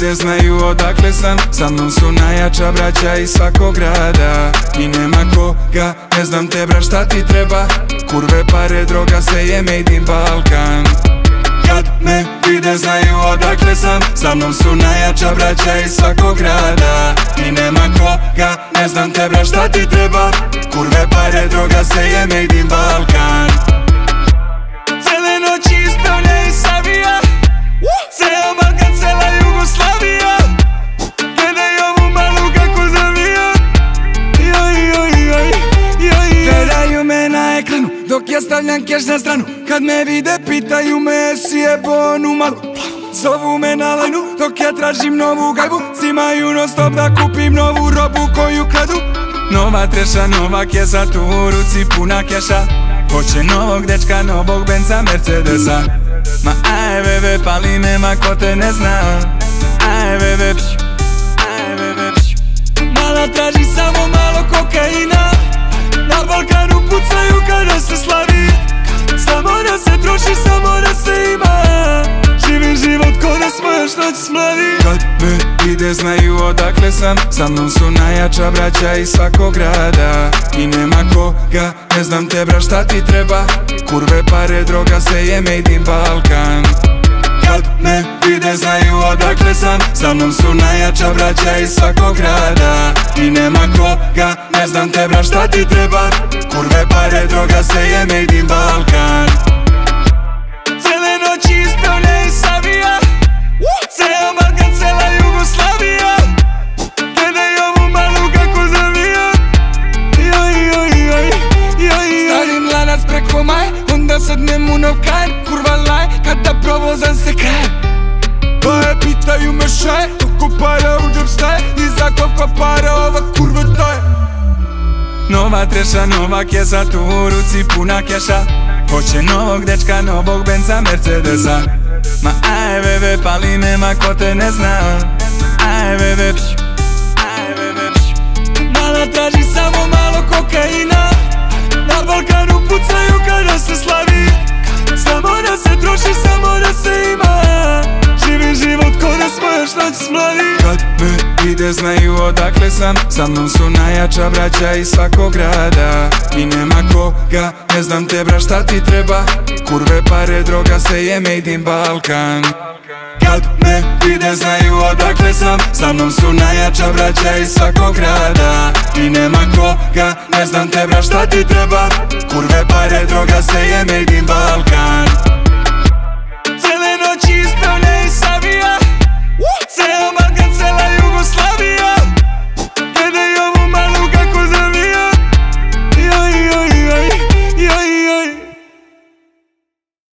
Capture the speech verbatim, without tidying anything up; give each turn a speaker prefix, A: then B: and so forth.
A: vide znaju odakle sam, sa mnom su najjača braća iz svakog grada. I nema koga, ne znam te bra šta ti treba, kurve, pare, droga, sve je made in Balkan. Kad me vide znaju odakle sam, sa mnom su najjača braća iz svakog grada. I nema koga, ne znam te bra šta ti treba, kurve, pare, droga, sve je made in Balkan.
B: Cele noći ispravlja i savija, ceo Balkan, cela Jugoslavija. Gledaj ovu malu kako zavija, joj, joj, joj, joj.
A: Gledaju me na ekranu, dok ja stavljam keš na stranu. Kad me vide pitaju me jesi jebo onu malu. Zovu me na lajnu, dok ja tražim novu gajbu. Cimaju non stop da kupim novu robu koju kradu. Nova treša, nova kesa, tu u ruci puna keša. Hoće novog dečka, novog Benza, Mercedesa. Ma aj bebe, pali me, ma ko te ne zna. Aj bebe, pš, aj bebe, pš.
B: Mala traži samo malo kokaina, na Balkanu pucaju kada se slavi. Samo da se troši, samo da se ima, živim život ko da smo još noć mladi.
A: Kad me vide znaju odakle sam, sa mnom su najjača braća iz svakog grada. I nema koga, ne znam te bra šta ti treba, kurve, pare, droga, sve je made in Balkan. Kad me vide znaju odakle sam, sa mnom su najjača braća iz svakog grada. I nema koga, ne znam te bra šta ti treba, kurve, pare, droga, sve je made in Balkan.
B: Cele noći ispravlja i savija, ceo Balkan, cela Jugoslavija. Gledaj ovu malu kako zavija, joj, joj, joj, joj.
A: Stavim lanac preko maj, onda sednem u nov kajen. Kurva laj, kada provozam se krajem. Baje pitaju me šta je, koliko para u džep staje, i za koliko para ova kurva daje. Nova treša, nova kesa, tu u ruci puna keša. Hoće novog dečka, novog Benza, Mercedesa. Ma aj bebe, pali me, ma ko te ne zna. Aj bebe, pš, aj bebe, pš.
B: Mala traži samo malo kokaina, na Balkanu pucaju kada se slavi. Samo da se troši, samo da se ima, živim život ko da smo još noć mladi.
A: Kad me vide znaju odakle sam, sa mnom su najjača braća iz svakog grada. I nema koga, ne znam te bra šta ti treba, kurve, pare, droga, sve je made in Balkan. Kad me vide znaju odakle sam, sa mnom su najjača braća iz svakog grada. I nema koga, ne znam te bra šta ti treba, kurve, pare, droga, sve je made in Balkan.